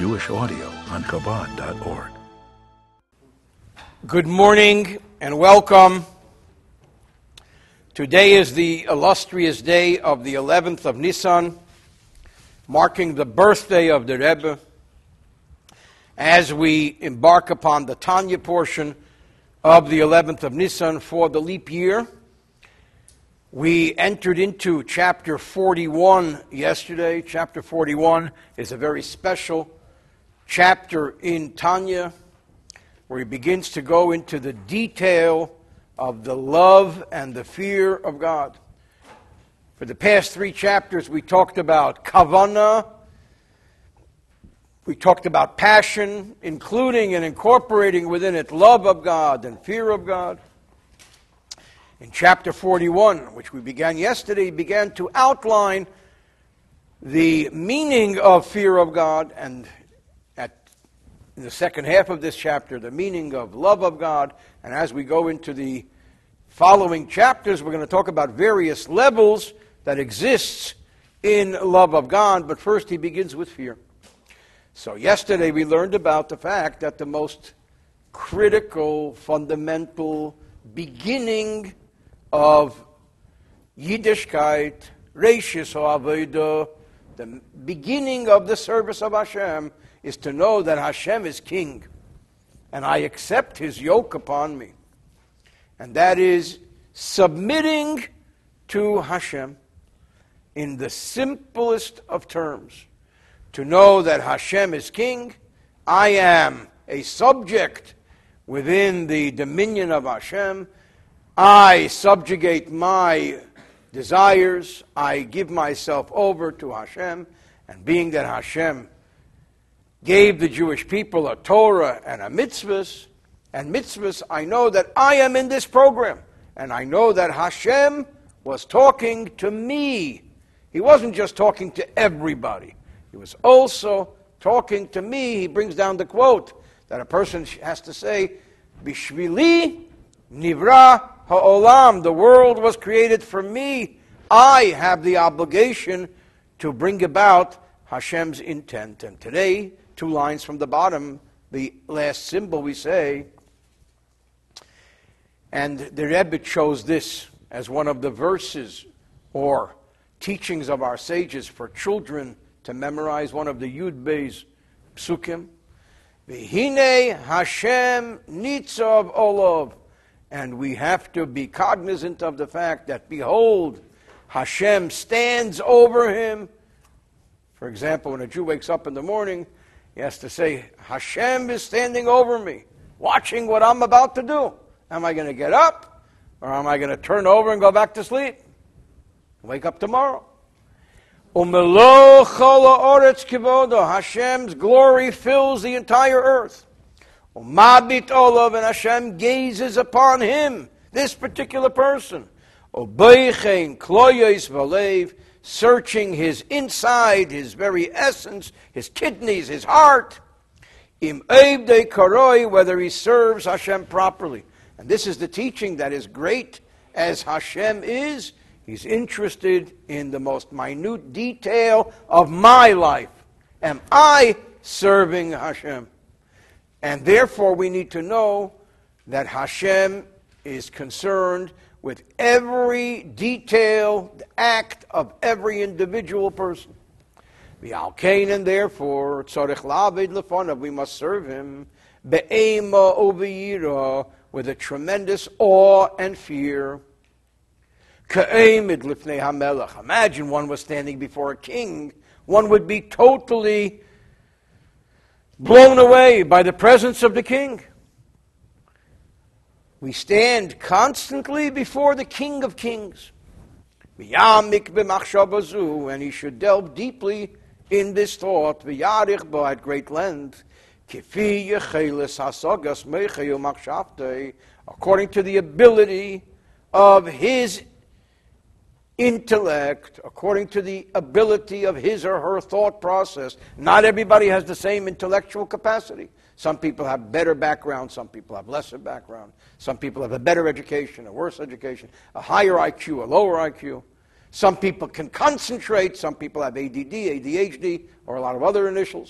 Jewish audio on Chabad.org. Good morning and welcome. Today is the illustrious day of the 11th of Nisan, marking the birthday of the Rebbe. As we embark upon the Tanya portion of the 11th of Nisan for the leap year, we entered into chapter 41 yesterday. Chapter 41 is a very special chapter in Tanya, where he begins to go into the detail of the love and the fear of God. For the past three chapters, we talked about kavanah, we talked about passion, including and incorporating within it love of God and fear of God. In chapter 41, which we began yesterday, he began to outline the meaning of fear of God, and in the second half of this chapter, the meaning of love of God. And as we go into the following chapters, we're going to talk about various levels that exists in love of God. But first, he begins with fear. So yesterday we learned about the fact that the most critical, fundamental beginning of Yiddishkeit, Reishis HaAvodah, the beginning of the service of Hashem, is to know that Hashem is king, and I accept his yoke upon me. And that is submitting to Hashem in the simplest of terms. To know that Hashem is king, I am a subject within the dominion of Hashem, I subjugate my desires, I give myself over to Hashem, and being that Hashem gave the Jewish people a Torah and a mitzvahs, and mitzvahs, I know that I am in this program, and I know that Hashem was talking to me. He wasn't just talking to everybody. He was also talking to me. He brings down the quote that a person has to say, Bishvili nivra ha'olam, the world was created for me. I have the obligation to bring about Hashem's intent. And today, 2 lines from the bottom, the last symbol we say, and the Rebbe chose this as one of the verses or teachings of our sages for children to memorize, one of the Yud Beis Psukim. V'hinei Hashem nitzav olav. And we have to be cognizant of the fact that, behold, Hashem stands over him. For example, when a Jew wakes up in the morning, he has to say, Hashem is standing over me, watching what I'm about to do. Am I going to get up, or am I going to turn over and go back to sleep? Wake up tomorrow. Umelo chol ha'oretz kivodo. Hashem's glory fills the entire earth. Umabit olav, and Hashem gazes upon him, this particular person. Obeichein kloyos v'alev, searching his inside, his very essence, his kidneys, his heart. Im eibdei karoi, whether he serves Hashem properly. And this is the teaching that is great as Hashem is. He's interested in the most minute detail of my life. Am I serving Hashem? And therefore we need to know that Hashem is concerned with every detailed act of every individual person. V'alkein, and therefore, tzorich la'aved lefonav, we must serve him, be'ema u'v'yira, with a tremendous awe and fear. Ka'emid lifnei hamelech. Imagine one was standing before a king, one would be totally blown away by the presence of the king. We stand constantly before the King of Kings. And he should delve deeply in this thought, at great length, according to the ability of his intellect, according to the ability of his or her thought process. Not everybody has the same intellectual capacity. Some people have better background, some people have lesser background. Some people have a better education, a worse education, a higher IQ, a lower IQ. Some people can concentrate, some people have ADD, ADHD, or a lot of other initials.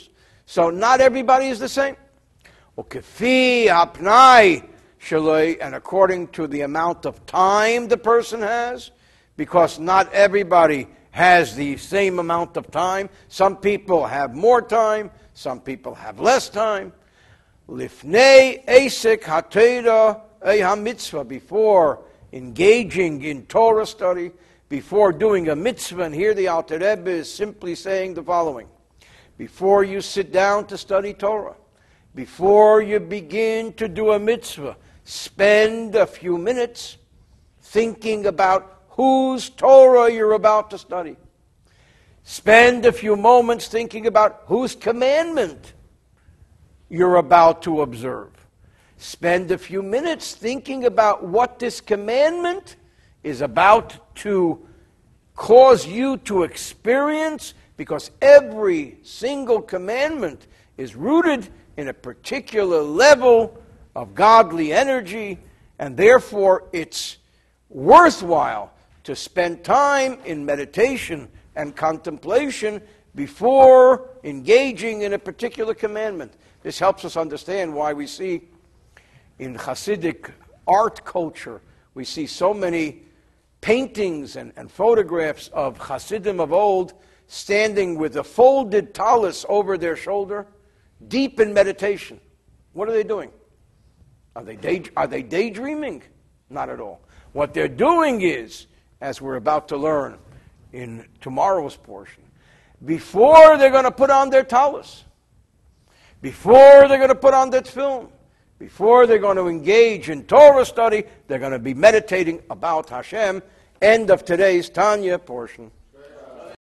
So not everybody is the same. Ukefi hapnai shaloi, and according to the amount of time the person has, because not everybody has the same amount of time. Some people have more time, some people have less time. Lifnei esek hatera mitzvah, before engaging in Torah study, before doing a mitzvah, and here the Alter Rebbe is simply saying the following: before you sit down to study Torah, before you begin to do a mitzvah, spend a few minutes thinking about whose Torah you're about to study. Spend a few moments thinking about whose commandment you're about to observe. Spend a few minutes thinking about what this commandment is about to cause you to experience, because every single commandment is rooted in a particular level of godly energy, and therefore it's worthwhile to spend time in meditation and contemplation before engaging in a particular commandment. This helps us understand why we see in Hasidic art culture, we see so many paintings and photographs of Hasidim of old standing with a folded tallis over their shoulder, deep in meditation. What are they doing? Are they daydreaming? Not at all. What they're doing is, as we're about to learn in tomorrow's portion, before they're going to put on their tallis, before they're going to put on their tefillin, before they're going to engage in Torah study, they're going to be meditating about Hashem. End of today's Tanya portion.